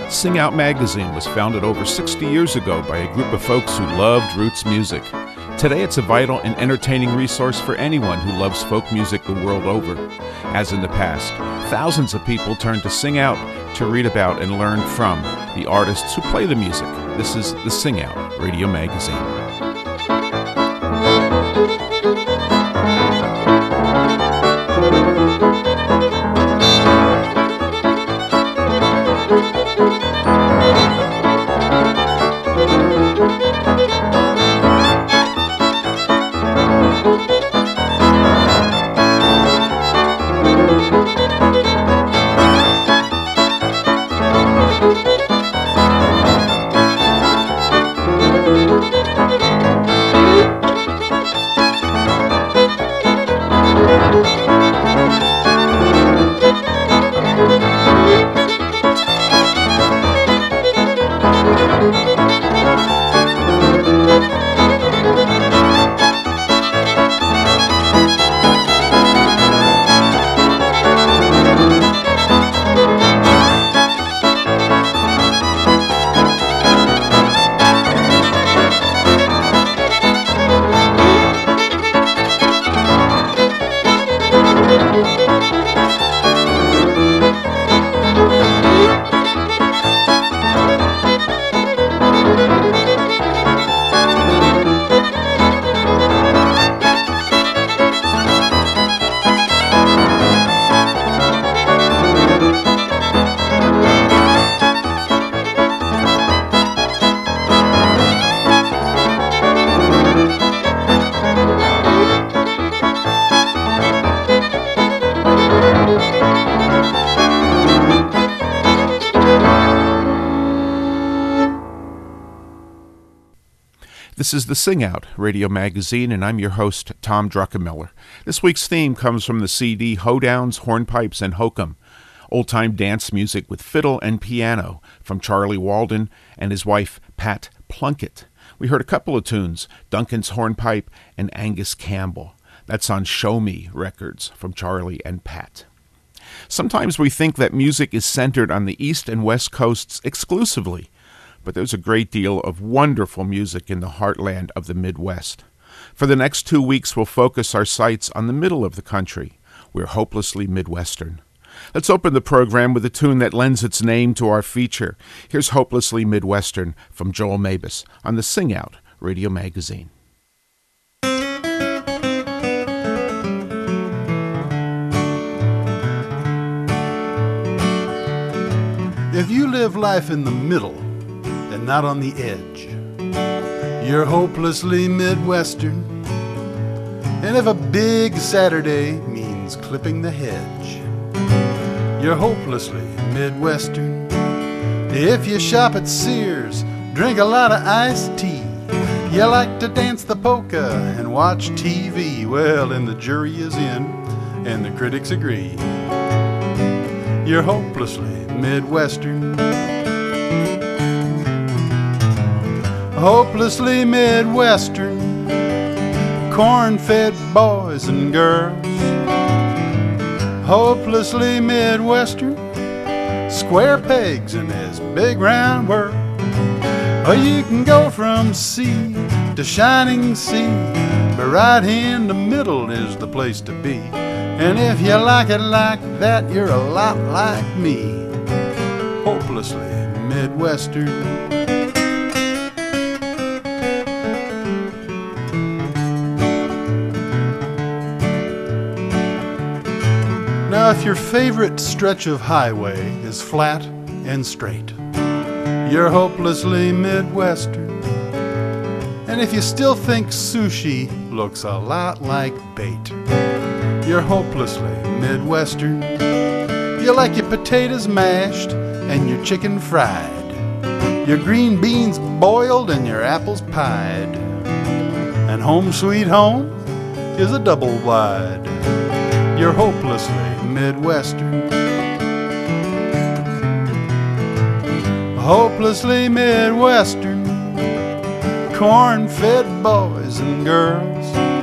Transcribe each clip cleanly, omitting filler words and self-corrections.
Sing Out magazine was founded over 60 years ago by a group of folks who loved roots music. Today it's a vital and entertaining resource for anyone who loves folk music the world over. As in the past, thousands of people turn to Sing Out to read about and learn from the artists who play the music. This is the Sing Out Radio Magazine. This is the Sing Out Radio Magazine, and I'm your host, Tom Druckenmiller. This week's theme comes from the CD Hoedowns, Hornpipes, and Hokum, old-time dance music with fiddle and piano from Charlie Walden and his wife, Pat Plunkett. We heard a couple of tunes, Duncan's Hornpipe and Angus Campbell. That's on Show Me Records from Charlie and Pat. Sometimes we think that music is centered on the East and West Coasts exclusively, but there's a great deal of wonderful music in the heartland of the Midwest. For the next 2 weeks, we'll focus our sights on the middle of the country. We're hopelessly Midwestern. Let's open the program with a tune that lends its name to our feature. Here's Hopelessly Midwestern from Joel Mabus on the Sing Out Radio Magazine. If you live life in the middle and not on the edge, you're hopelessly Midwestern. And if a big Saturday means clipping the hedge, you're hopelessly Midwestern. If you shop at Sears, drink a lot of iced tea, you like to dance the polka and watch TV, well, and the jury is in and the critics agree, you're hopelessly Midwestern. Hopelessly Midwestern, corn-fed boys and girls. Hopelessly Midwestern, square pegs in this big round world. Oh, you can go from sea to shining sea, but right in the middle is the place to be. And if you like it like that, you're a lot like me, hopelessly Midwestern. Now, if your favorite stretch of highway is flat and straight, you're hopelessly Midwestern. And if you still think sushi looks a lot like bait, you're hopelessly Midwestern. You like your potatoes mashed and your chicken fried, your green beans boiled and your apples pied, and home sweet home is a double wide. You're hopelessly Midwestern. Hopelessly Midwestern, corn-fed boys and girls.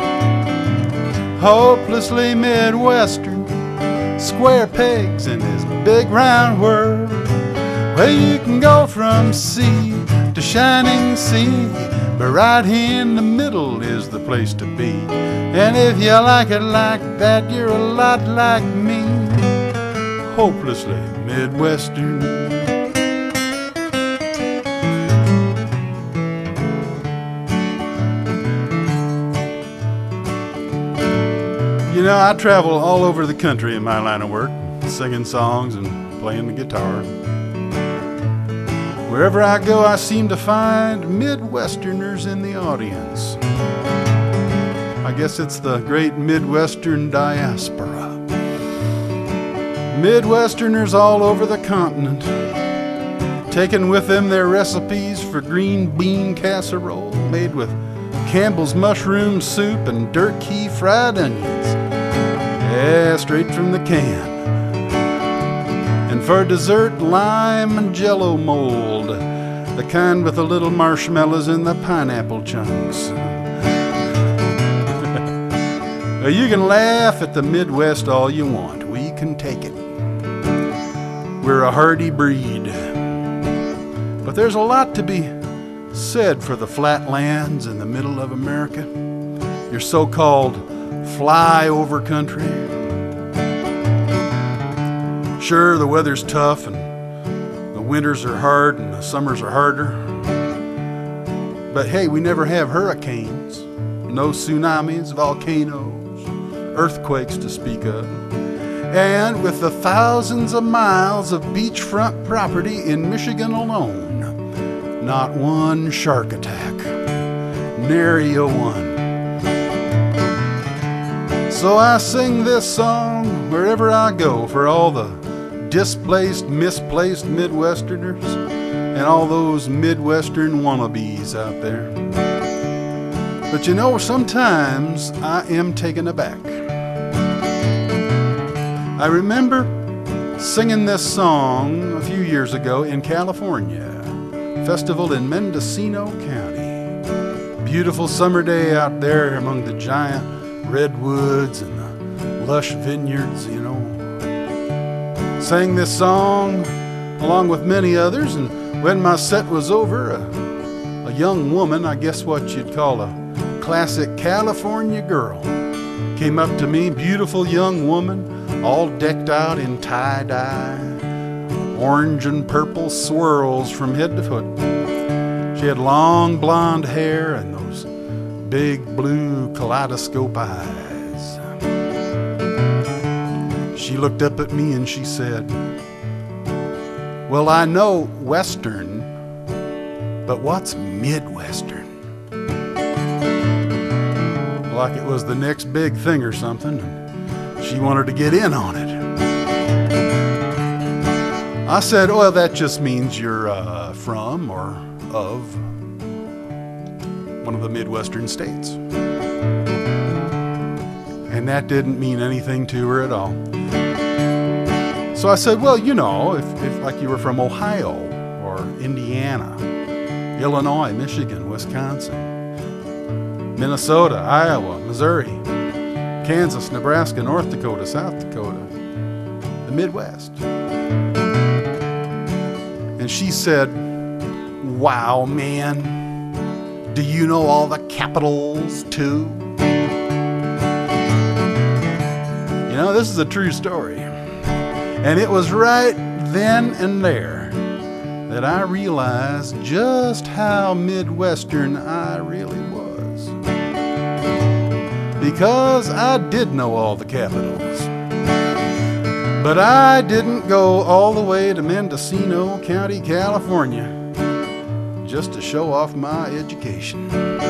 Hopelessly Midwestern, square pegs in this big round world. Well, you can go from sea to shining sea, but right here in the middle is the place to be. And if you like it like that, you're a lot like me, hopelessly Midwestern. You know, I travel all over the country in my line of work, singing songs and playing the guitar. Wherever I go, I seem to find Midwesterners in the audience. I guess it's the great Midwestern diaspora. Midwesterners all over the continent, taking with them their recipes for green bean casserole made with Campbell's mushroom soup and dirt key fried onions. Yeah, straight from the can. And for dessert, lime and jello mold, the kind with the little marshmallows and the pineapple chunks. You can laugh at the Midwest all you want. We can take it. We're a hardy breed. But there's a lot to be said for the flatlands in the middle of America, your so-called flyover country. Sure, the weather's tough and the winters are hard and the summers are harder. But hey, we never have hurricanes, no tsunamis, volcanoes, earthquakes to speak of. And with the thousands of miles of beachfront property in Michigan alone, not one shark attack, nary a one. So I sing this song wherever I go for all the displaced, misplaced Midwesterners and all those Midwestern wannabes out there. But you know, sometimes I am taken aback. I remember singing this song a few years ago in California, festival in Mendocino County. Beautiful summer day out there among the giant redwoods and the lush vineyards, you know. Sang this song along with many others, and when my set was over, a young woman, I guess what you'd call a classic California girl, came up to me, beautiful young woman, all decked out in tie-dye, orange and purple swirls from head to foot. She had long blonde hair and those big blue kaleidoscope eyes. She looked up at me and she said, "Well, I know Western, but what's Midwestern?" Like it was the next big thing or something. She wanted to get in on it. I said, "Well, that just means you're from or of one of the Midwestern states." And that didn't mean anything to her at all. So I said, "Well, you know, if like you were from Ohio or Indiana, Illinois, Michigan, Wisconsin, Minnesota, Iowa, Missouri, Kansas, Nebraska, North Dakota, South Dakota, the Midwest." And she said, "Wow, man, do you know all the capitals too?" You know, this is a true story. And it was right then and there that I realized just how Midwestern I really was. Because I did know all the capitals. But I didn't go all the way to Mendocino County, California, just to show off my education.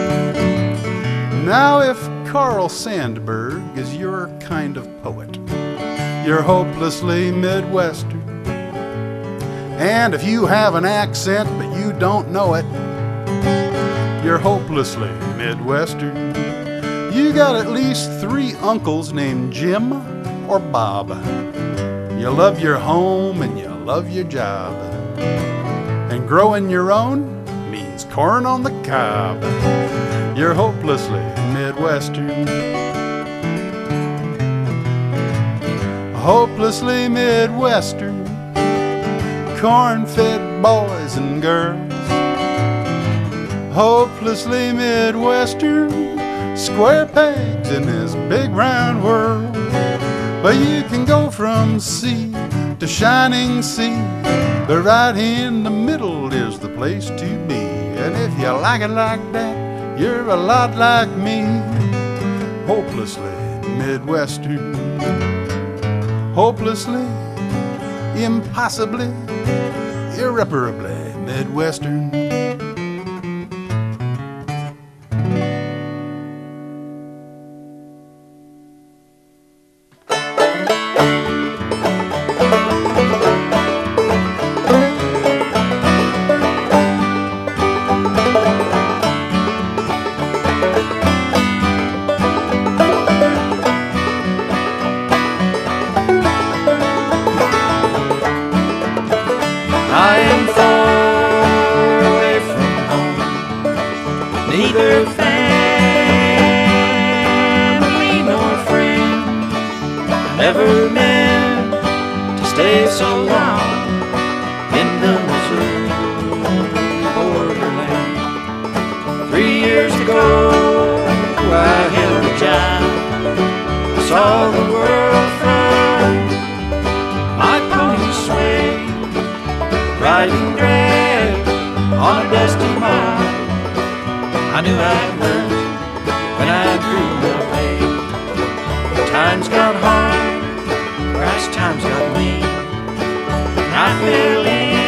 Now, if Carl Sandburg is your kind of poet, you're hopelessly Midwestern. And if you have an accent but you don't know it, you're hopelessly Midwestern. You got at least 3 uncles named Jim or Bob. You love your home and you love your job. And growing your own means corn on the cob. You're hopelessly Midwestern. Hopelessly Midwestern. Corn-fed boys and girls. Hopelessly Midwestern, square pegs in this big round world. But you can go from sea to shining sea, but right in the middle is the place to be. And if you like it like that, you're a lot like me. Hopelessly Midwestern, hopelessly, impossibly, irreparably Midwestern. I am far away from home, neither family nor friend. I never meant to stay so long in the Missouri borderland. 3 years ago, I held a job. I saw the world from my pony's sway, riding drag on a dusty mile. I knew I'd learned when I grew my way. Times got hard, crash times got mean, and I fell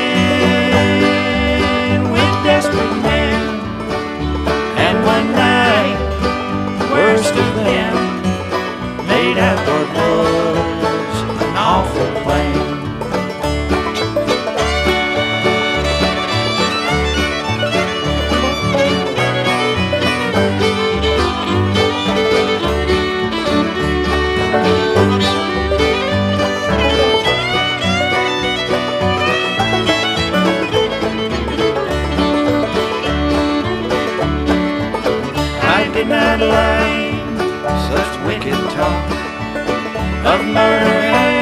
in with desperate men. And one night, the worst of them made out what was an awful plan. Did not like such wicked talk of murder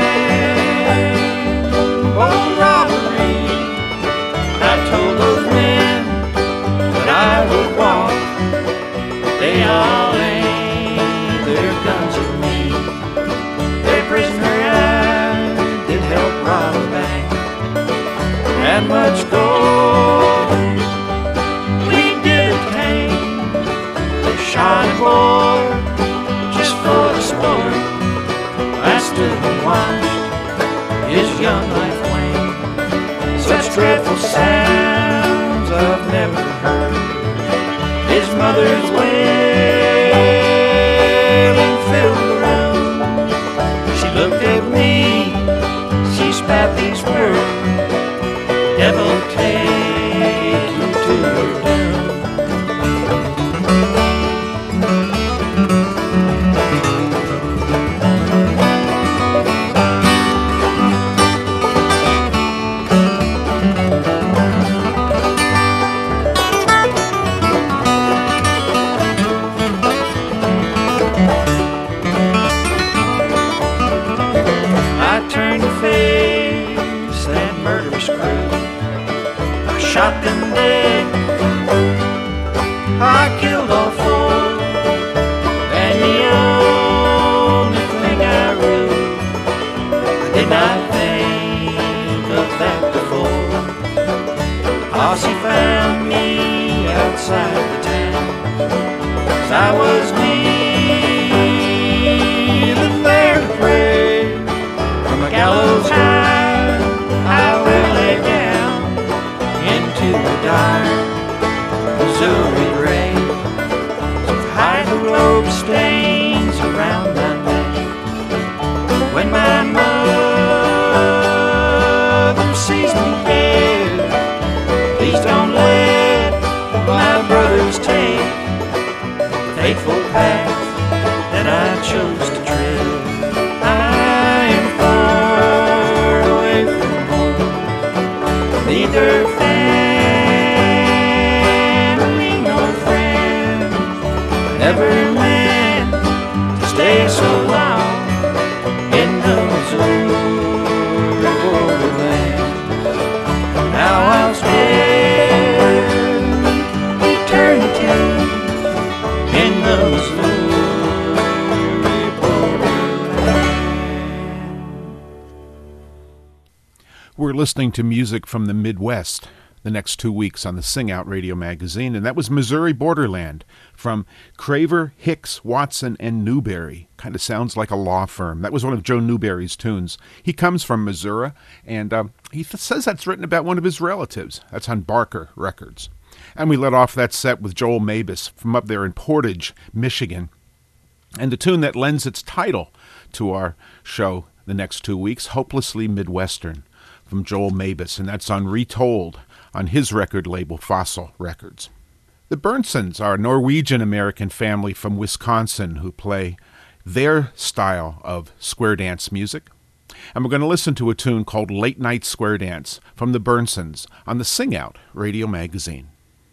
and bold robbery. I told those men that I would walk, but they all aimed their guns at me. Their prisoner I did help rob a bank, and much gold we did obtain. Shot a boy just for the sport. I stood and watched his young life wane. Such dreadful sounds I've never heard. His mother's wailing filled the room. She looked at me, she spat these words: "Devil take you to your doom." Shot them dead, I killed all four, and the only thing I really did not think of that before. Posse found me outside the town, 'cause I was kneeling there to pray. From a gallows high, I will lay down into the dark Missouri grave. So hide the globe stains around my neck. When my mother sees me dead, please don't let my brothers take the fateful path that I chose to tread. I am far away from home, neither never meant to stay so long in the Missouri borderland. Now I'll listening to music from the Midwest the next 2 weeks on the Sing Out Radio Magazine, and that was Missouri Borderland from Craver, Hicks, Watson, and Newberry. Kind of sounds like a law firm. That was one of Joe Newberry's tunes. He comes from Missouri, and he says that's written about one of his relatives. That's on Barker Records. And we let off that set with Joel Mabus from up there in Portage, Michigan, and the tune that lends its title to our show the next 2 weeks, Hopelessly Midwestern, from Joel Mabus, and that's on Retold on his record label Fossil Records. The Bernsons are a Norwegian-American family from Wisconsin who play their style of square dance music. And we're going to listen to a tune called Late Night Square Dance from the Bernsons on the Sing Out Radio Magazine.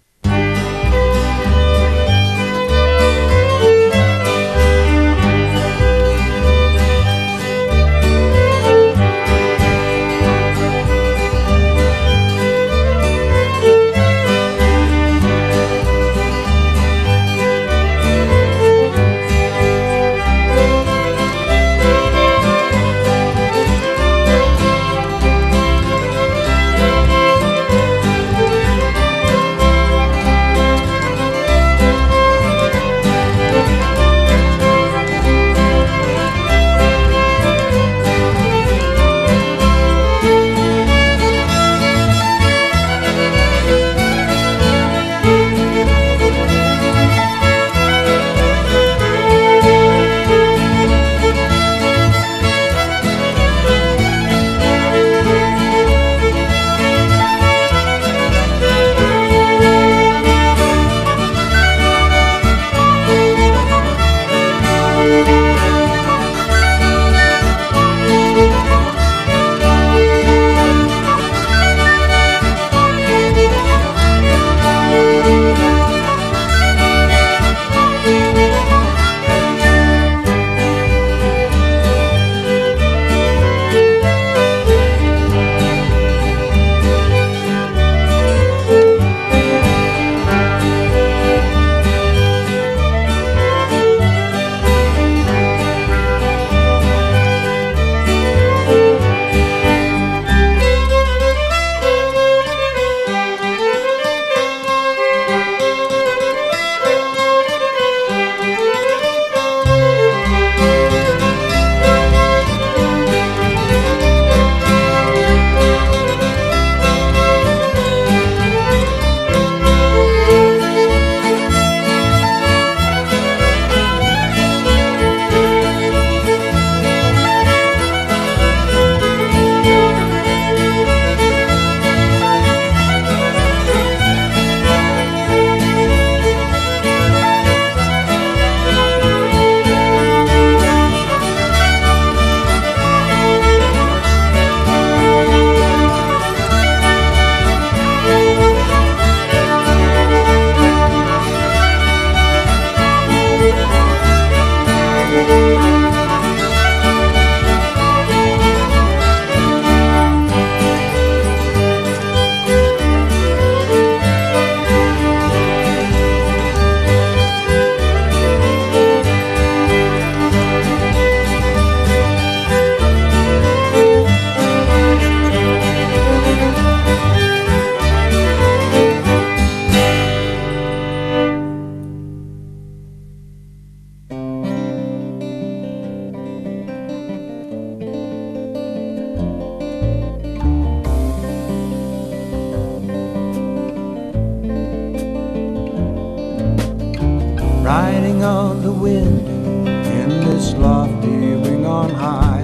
Riding on the wind in this lofty wing on high,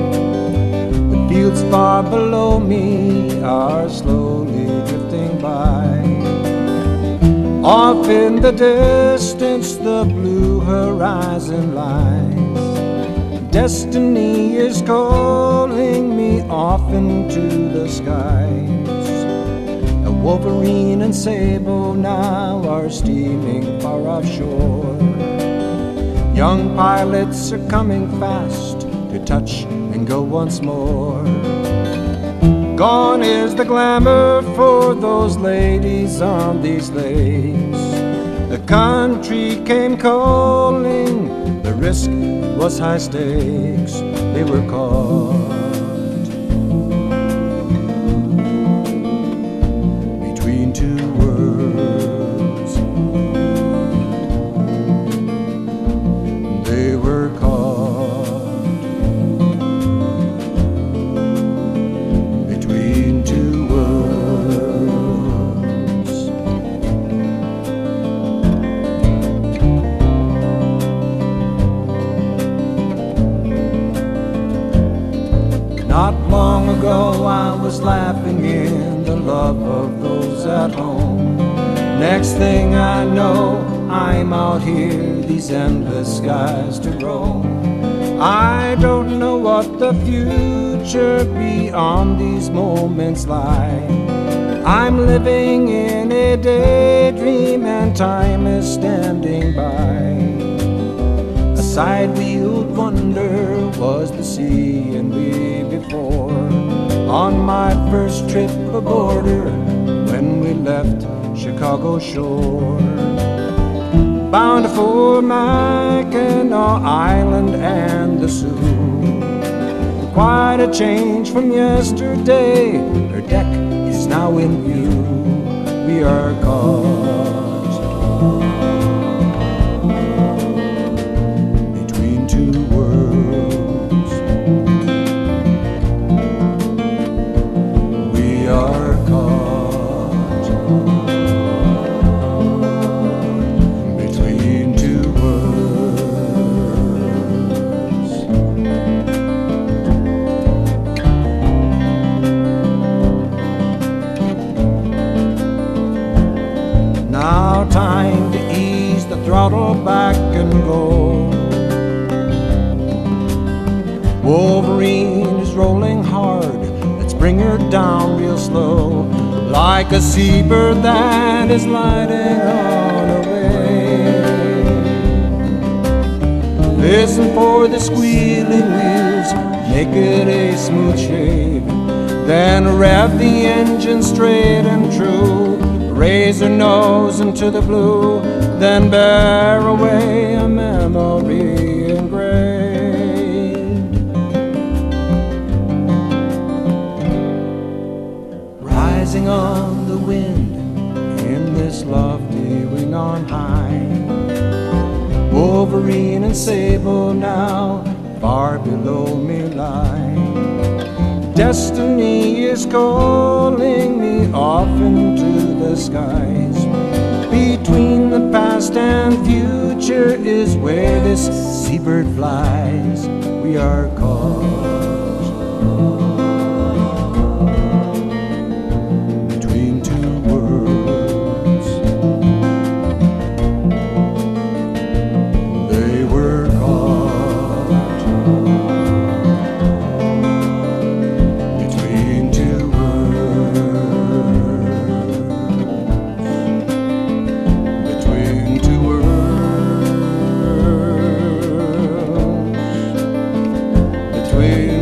the fields far below me are slowly drifting by. Off in the distance the blue horizon lies. Destiny is calling me off into the skies. Wolverine and Sable now are steaming far offshore. Young pilots are coming fast to touch and go once more. Gone is the glamour for those ladies on these lakes. The country came calling, the risk was high stakes. They were caught. two worlds. They were caught between two worlds. Not long ago I was laughing in the love of those at home. Next thing I know, I'm out here, these endless skies to roam. I don't know what the future beyond these moments lie. I'm living in a daydream and time is standing by. A side-wheeled wonder was the sea and me before. On my first trip aboard her, when we left Chicago shore, bound for Mackinac Island and the Sioux. Quite a change from yesterday, her deck is now in view. We are caught between two worlds. We are caught between two worlds. Now time to ease the throttle back and go. Wolverine is rolling hard, let's bring her down real slow, like a seabird that is lighting on her way. Listen for the squealing wheels, make it a smooth shave, then rev the engine straight and true. Raise her nose into the blue, then bear away a memory engraved. Rising on the wind in this lofty wing on high, Wolverine and Sable now far below me lie. Destiny is calling me off into the skies. Between the past and future is where this seabird flies. We are caught between two worlds. They were caught between two worlds. Between two worlds. Between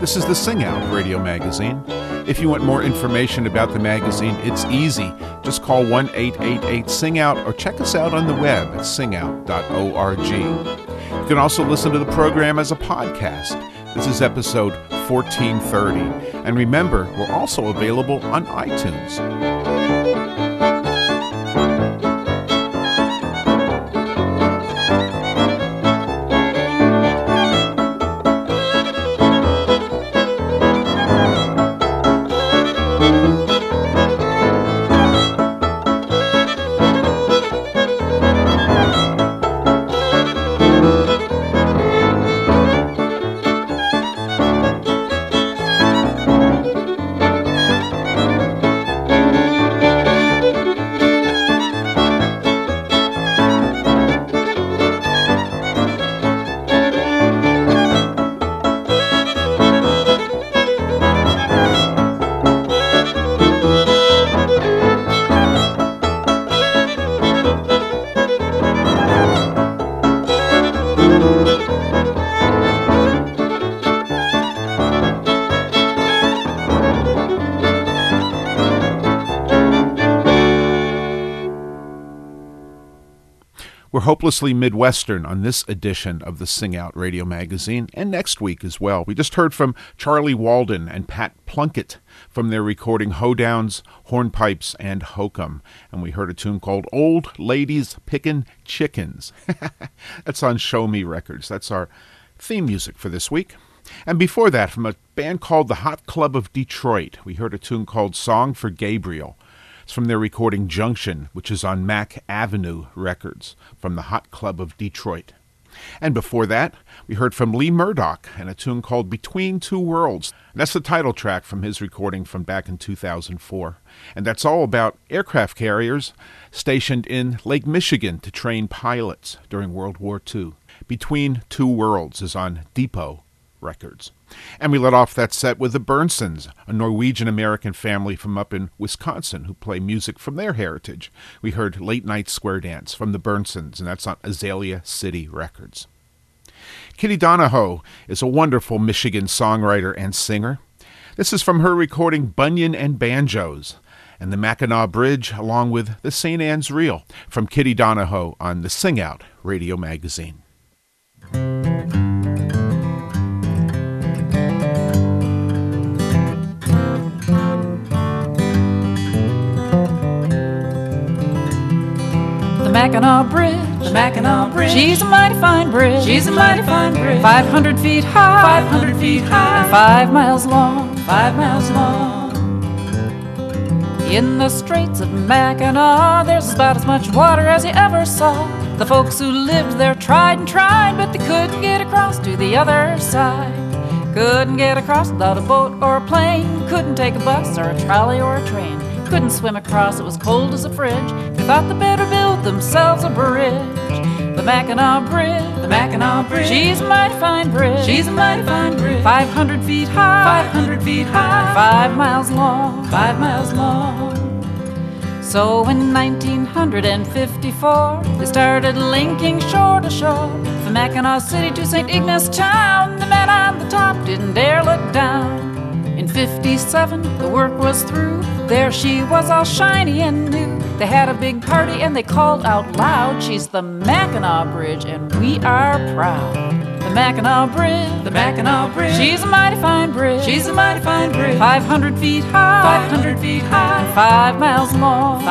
This is the Sing Out Radio Magazine. If you want more information about the magazine, it's easy. Just call 1-888-SING-OUT or check us out on the web at singout.org. You can also listen to the program as a podcast. This is episode 1430. And remember, we're also available on iTunes. We're hopelessly Midwestern on this edition of the Sing Out Radio Magazine, and next week as well. We just heard from Charlie Walden and Pat Plunkett from their recording Hoedowns, Hornpipes, and Hokum. And we heard a tune called Old Ladies Pickin' Chickens. That's on Show Me Records. That's our theme music for this week. And before that, from a band called the Hot Club of Detroit, we heard a tune called Song for Gabriel. It's from their recording Junction, which is on Mack Avenue Records, from the Hot Club of Detroit. And before that, we heard from Lee Murdoch and a tune called Between Two Worlds. That's the title track from his recording from back in 2004. And that's all about aircraft carriers stationed in Lake Michigan to train pilots during World War II. Between Two Worlds is on Depot Records. And we let off that set with the Bernsons, a Norwegian-American family from up in Wisconsin who play music from their heritage. We heard Late Night Square Dance from the Bernsons, and that's on Azalea City Records. Kitty Donahoe is a wonderful Michigan songwriter and singer. This is from her recording Bunyan and Banjos and the Mackinac Bridge, along with the St. Anne's Reel, from Kitty Donahoe on the Sing Out Radio Magazine. The Mackinac Bridge, she's a mighty fine bridge, 500 feet high, 5 miles long, In the Straits of Mackinac, there's about as much water as you ever saw. The folks who lived there tried and tried, but they couldn't get across to the other side. Couldn't get across without a boat or a plane, couldn't take a bus or a trolley or a train. Couldn't swim across, it was cold as a fridge. They thought they better build themselves a bridge. The Mackinac Bridge, she's a mighty fine bridge, 500 feet high, 5 miles long, So in 1954, they started linking shore to shore. From Mackinac City to St. Ignace Town, the man on the top didn't dare look down. In 57, the work was through. There she was, all shiny and new. They had a big party and they called out loud, she's the Mackinac Bridge and we are proud. The Mackinac Bridge, she's a mighty fine bridge, 500 feet high, 5 miles long,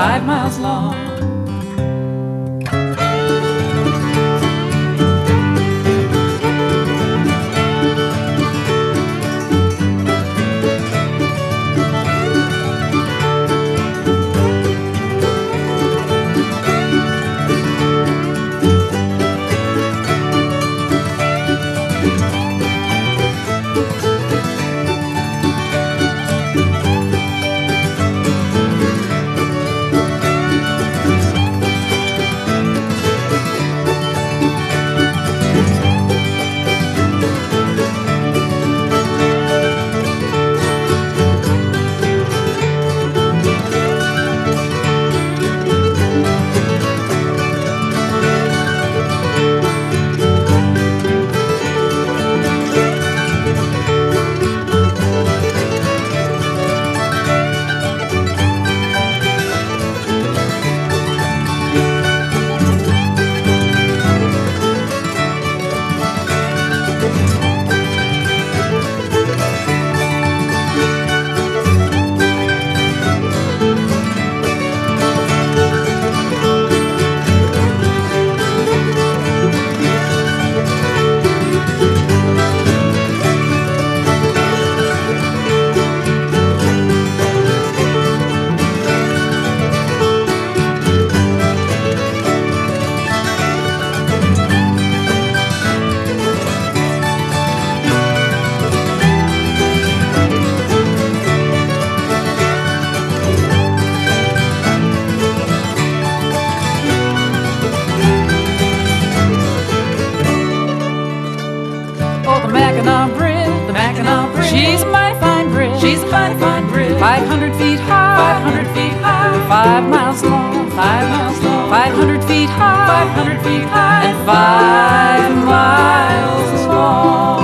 Mackinac Bridge, the Mackinac Bridge. she's a mighty fine bridge. She's a mighty fine bridge. 500 feet high, 500 feet high, 5 miles long, 5 miles long, 500 feet high, 500 feet high, and 5 miles long.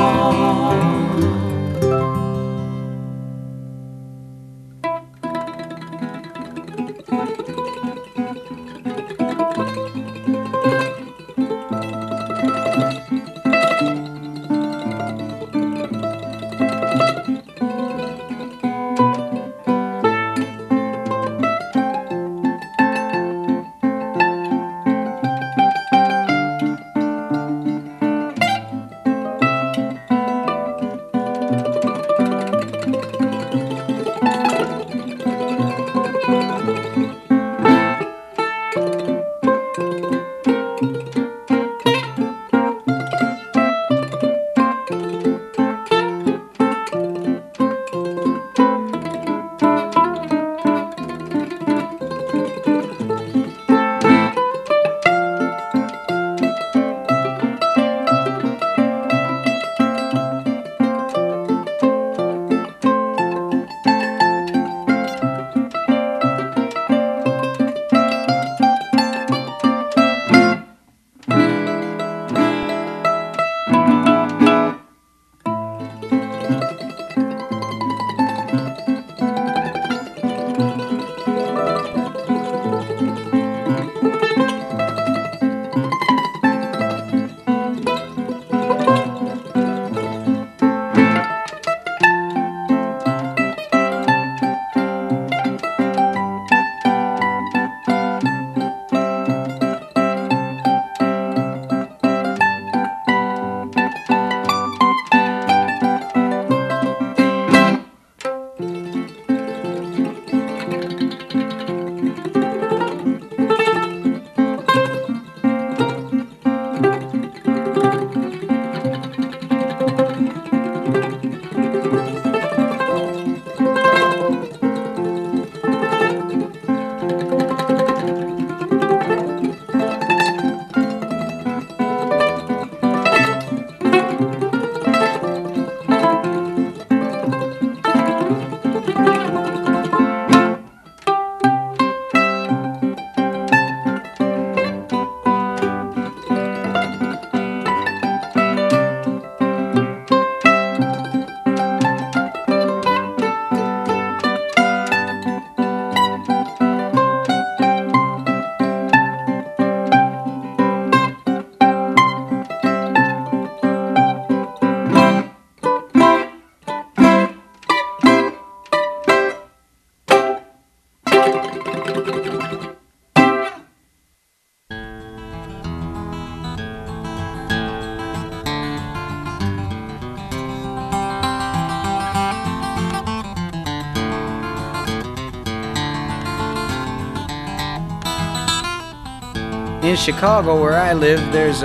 In Chicago, where I live, there's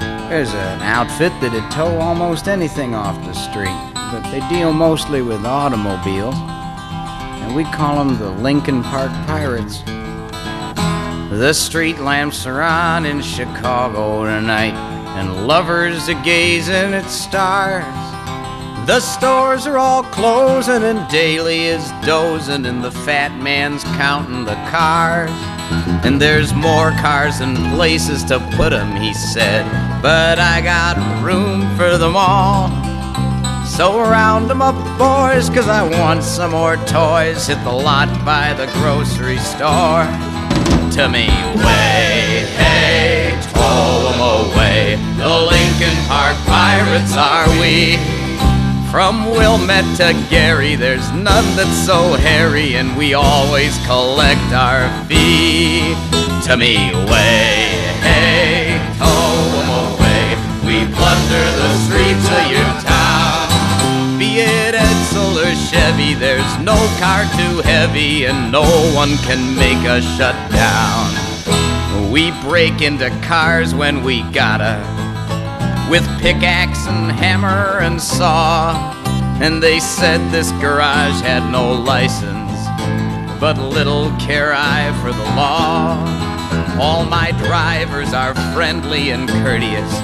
an outfit that'd tow almost anything off the street, but they deal mostly with automobiles, and we call them the Lincoln Park Pirates. The street lamps are on in Chicago tonight, and lovers are gazing at stars. The stores are all closing, and Daly is dozing, and the fat man's counting the cars. And there's more cars than places to put 'em, he said, but I got room for them all. So round 'em up, boys, 'cause I want some more toys. Hit the lot by the grocery store. To me, way, hey, tow 'em away. The Lincoln Park Pirates are we. From Wilmette to Gary, there's none that's so hairy, and we always collect our fee. To me, way, hey, tow 'em away. We plunder the streets of your town. Be it Edsel or Chevy, there's no car too heavy, and no one can make us shut down. We break into cars when we gotta, with pickaxe and hammer and saw. And they said this garage had no license, but little care I for the law. All my drivers are friendly and courteous.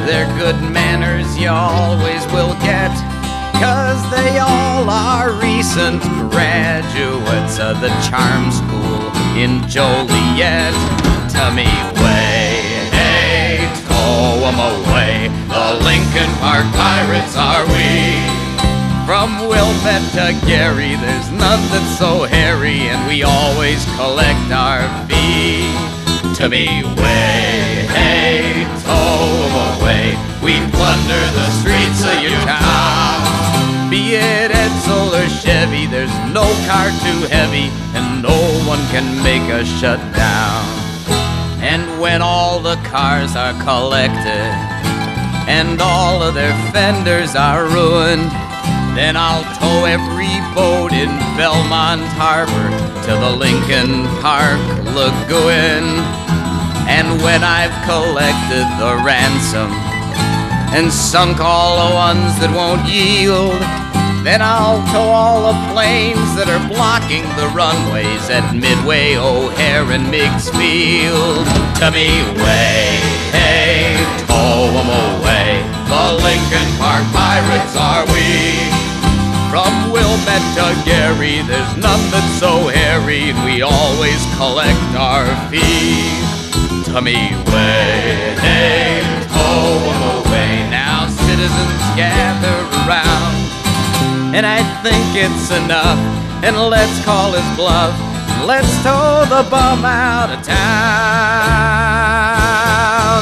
Their good manners you always will get, 'cause they all are recent graduates of the charm school in Joliet. To me way, hey, tow 'em away, the Lincoln Park Pirates are we. From Wilmette to Gary, there's none that's so hairy, and we always collect our fee. To me way, hey, tow 'em away, we plunder the streets of your town. Be it Edsel or Chevy, there's no car too heavy, and no one can make us shut down. And when all the cars are collected, and all of their fenders are ruined, then I'll tow every boat in Belmont Harbor to the Lincoln Park Lagoon. And when I've collected the ransom and sunk all the ones that won't yield, then I'll tow all the planes that are blocking the runways at Midway, O'Hare, and Meigs Field. To me way, hey, tow 'em away, the Lincoln Park Pirates are we. From Wilmette to Gary, there's none that's so hairy, and we always collect our fee. To me way, hey, tow 'em away. Now citizens gather around, and I think it's enough, and let's call his bluff. Let's tow the bum out of town.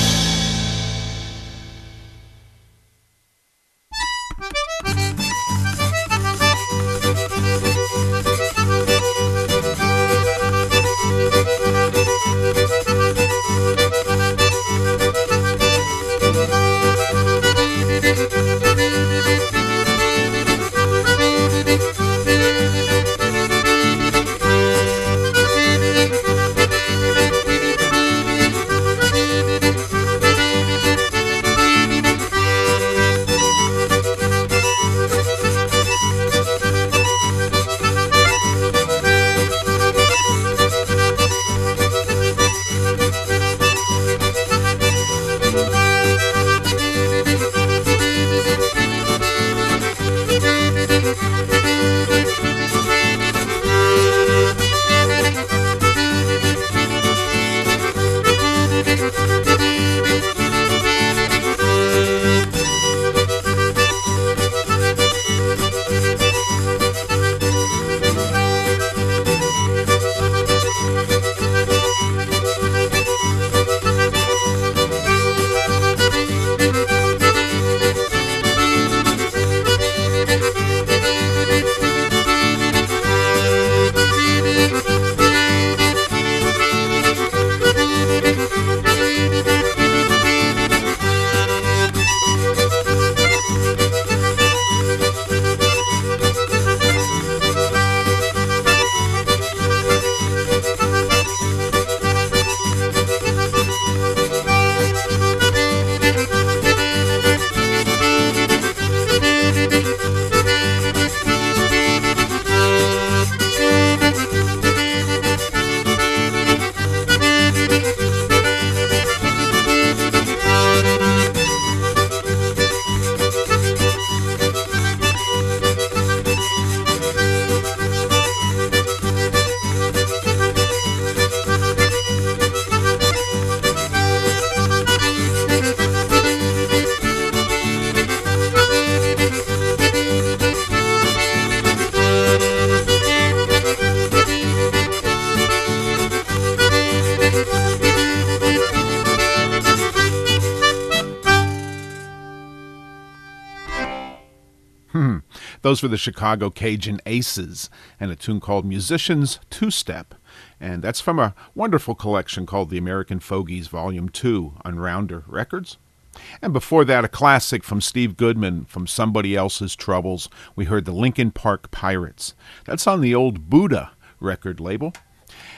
Those were the Chicago Cajun Aces and a tune called Musicians Two-Step. And that's from a wonderful collection called The American Fogies Volume 2 on Rounder Records. And before that, a classic from Steve Goodman from Somebody Else's Troubles. We heard the Lincoln Park Pirates. That's on the old Buddha record label.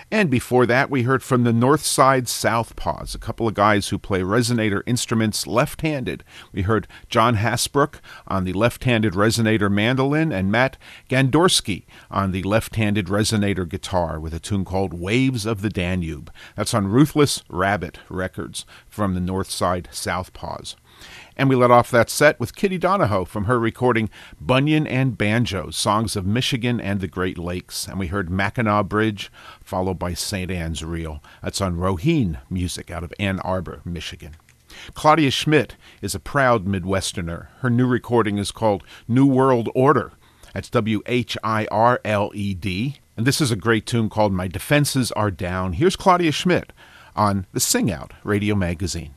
And before that, we heard from the Northside Southpaws, a couple of guys who play resonator instruments left-handed. We heard John Hasbrook on the left-handed resonator mandolin and Matt Gandorsky on the left-handed resonator guitar with a tune called Waves of the Danube. That's on Ruthless Rabbit Records from the Northside Southpaws. And we let off that set with Kitty Donahoe from her recording Bunyan and Banjo, Songs of Michigan and the Great Lakes. And we heard Mackinac Bridge, followed by St. Anne's Reel. That's on Roheen Music out of Ann Arbor, Michigan. Claudia Schmidt is a proud Midwesterner. Her new recording is called New World Order. That's WHIRLED. And this is a great tune called My Defenses Are Down. Here's Claudia Schmidt on the Sing Out Radio Magazine.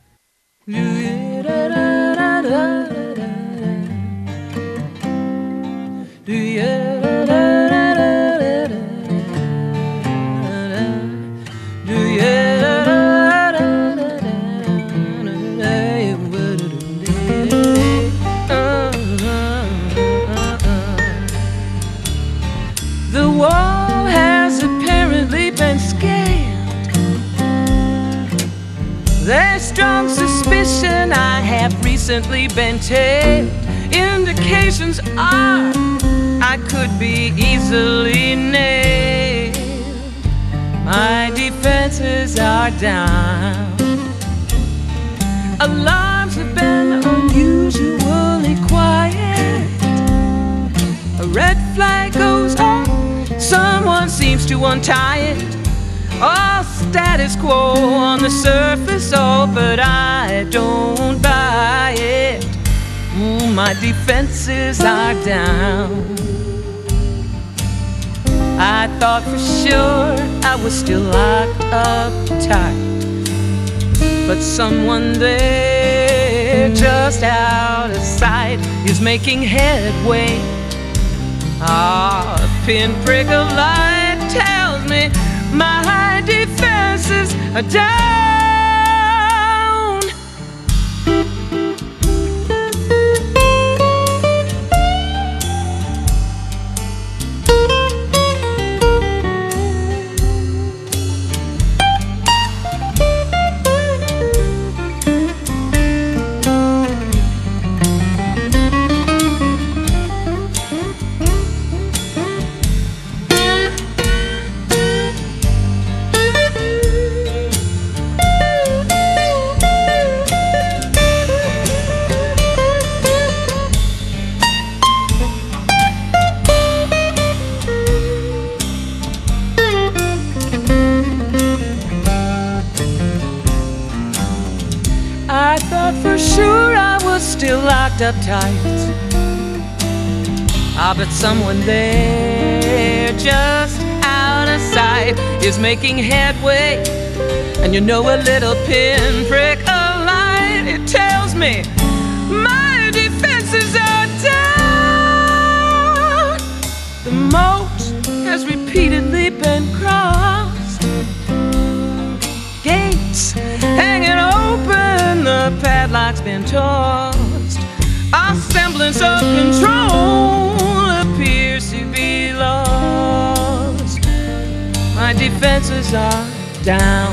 The wall has apparently been scaled. There's strong suspicion I have recently been tailed. Indications are I could be easily nailed. My defenses are down. Alarms have been unusually quiet. A red flag goes off, someone seems to untie it. All status quo on the surface, oh, but I don't buy it. My defenses are down. I thought for sure I was still locked up tight, but someone there just out of sight is making headway. A pinprick of light tells me my defenses are down. I thought for sure I was still locked up tight. But someone there just out of sight is making headway. And you know, a little pinprick of light, it tells me my defenses are down. The moat has repeatedly been crossed, gates hanging open, the padlock's been tossed. Our semblance of control appears to be lost. My defenses are down.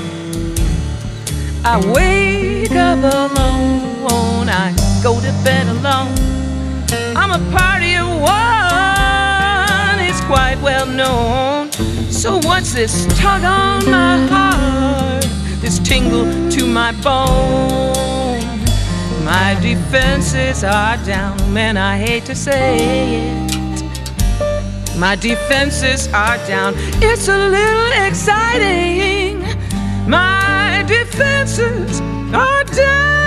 I wake up alone, I go to bed alone. I'm a party of one, it's quite well known. So what's this tug on my heart, this tingle to my bone? My defenses are down, man, I hate to say it. My defenses are down, it's a little exciting. My defenses are down.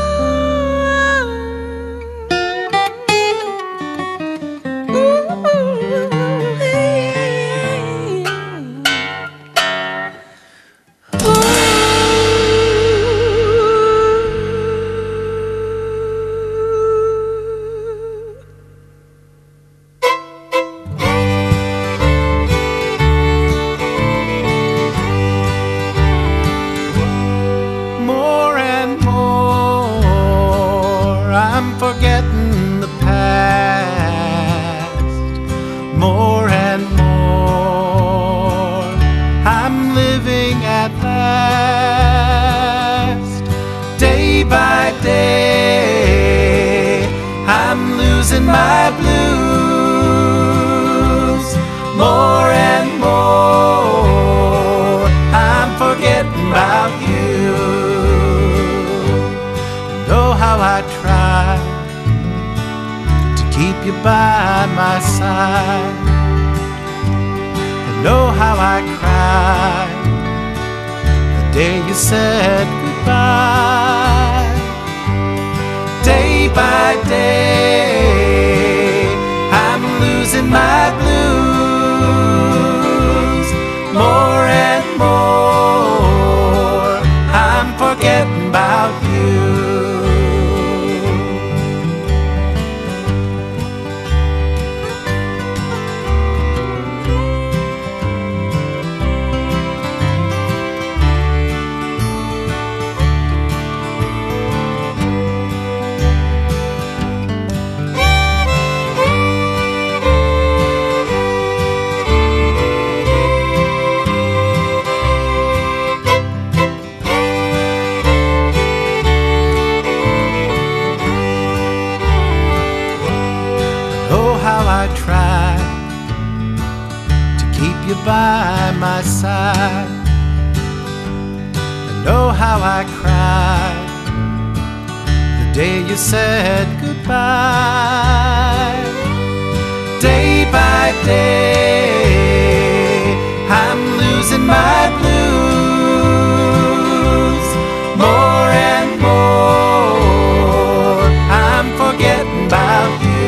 Forgetting the past more and more. I how I try to keep you by my side, and oh how I cried the day you said goodbye. Day by day I'm losing my blues. More and more I'm forgetting about you. By my side, and oh how I cried the day you said goodbye. Day by day I'm losing my blues. More and more I'm forgetting about you.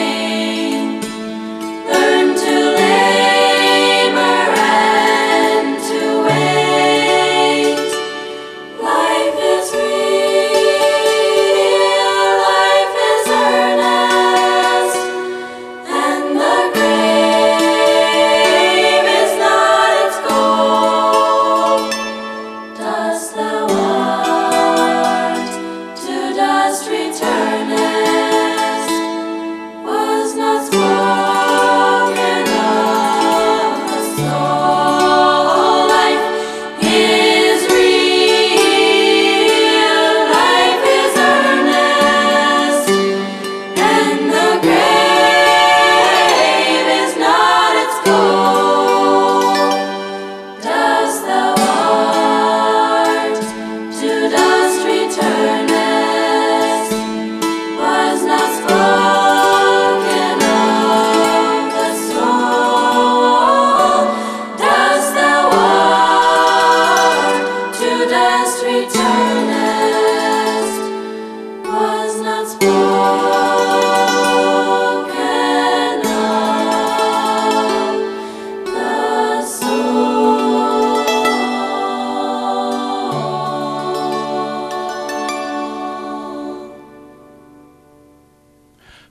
Pursuing, learn to labor and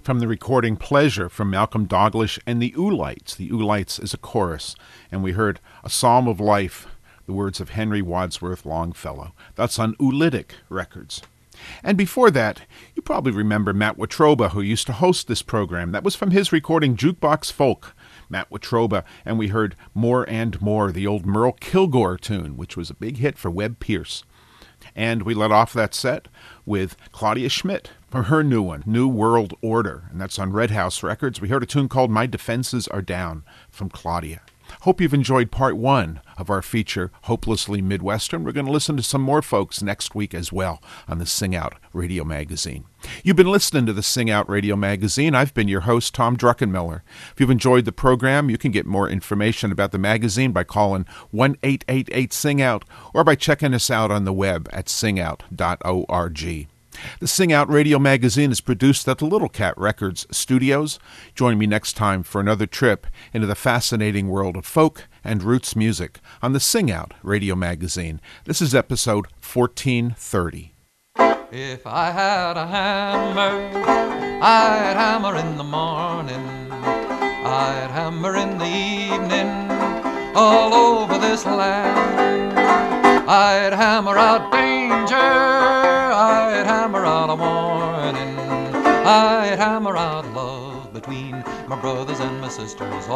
from the recording Pleasure from Malcolm Dalglish and the Oolites. The Oolites is a chorus, and we heard A Psalm of Life, the words of Henry Wadsworth Longfellow. That's on Oolitic Records. And before that, you probably remember Matt Watroba, who used to host this program. That was from his recording Jukebox Folk, Matt Watroba, and we heard More and More, the old Merle Kilgore tune, which was a big hit for Webb Pierce. And we let off that set with Claudia Schmidt from her new one, New World Order, and that's on Red House Records. We heard a tune called My Defenses Are Down from Claudia. Hope you've enjoyed part one of our feature, Hopelessly Midwestern. We're going to listen to some more folks next week as well on the Sing Out Radio Magazine. You've been listening to the Sing Out Radio Magazine. I've been your host, Tom Druckenmiller. If you've enjoyed the program, you can get more information about the magazine by calling 1-888-SING-OUT or by checking us out on the web at singout.org. The Sing Out Radio Magazine is produced at the Little Cat Records studios. Join me next time for another trip into the fascinating world of folk and roots music on the Sing Out Radio Magazine. This is episode 1430. If I had a hammer, I'd hammer in the morning, I'd hammer in the evening, all over this land. I'd hammer out danger, I'd hammer out a warning, I'd hammer out love between my brothers and my sisters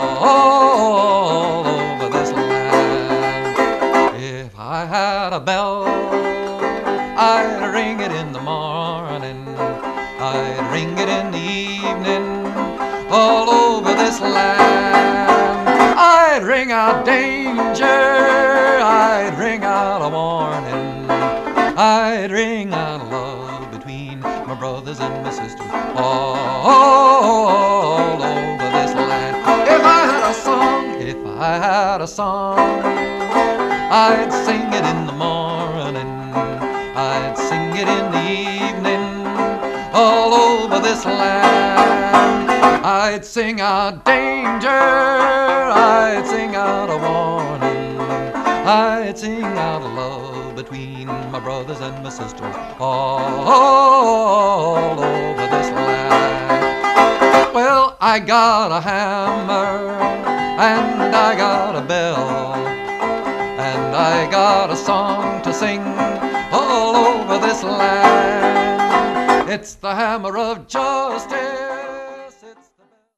all over this land. If I had a bell, I'd ring it in the morning, I'd ring it in the evening, all over this land. I'd ring out danger, I'd ring out a warning, I'd ring out love between my brothers and my sisters all over this land. If I had a song, if I had a song, I'd sing it in the morning, I'd sing it in the evening, all over this land. I'd sing out danger, I'd sing out a warning, I'd sing out love between my brothers and my sisters all over this land. Well, I got a hammer, and I got a bell, and I got a song to sing all over this land. It's the hammer of justice.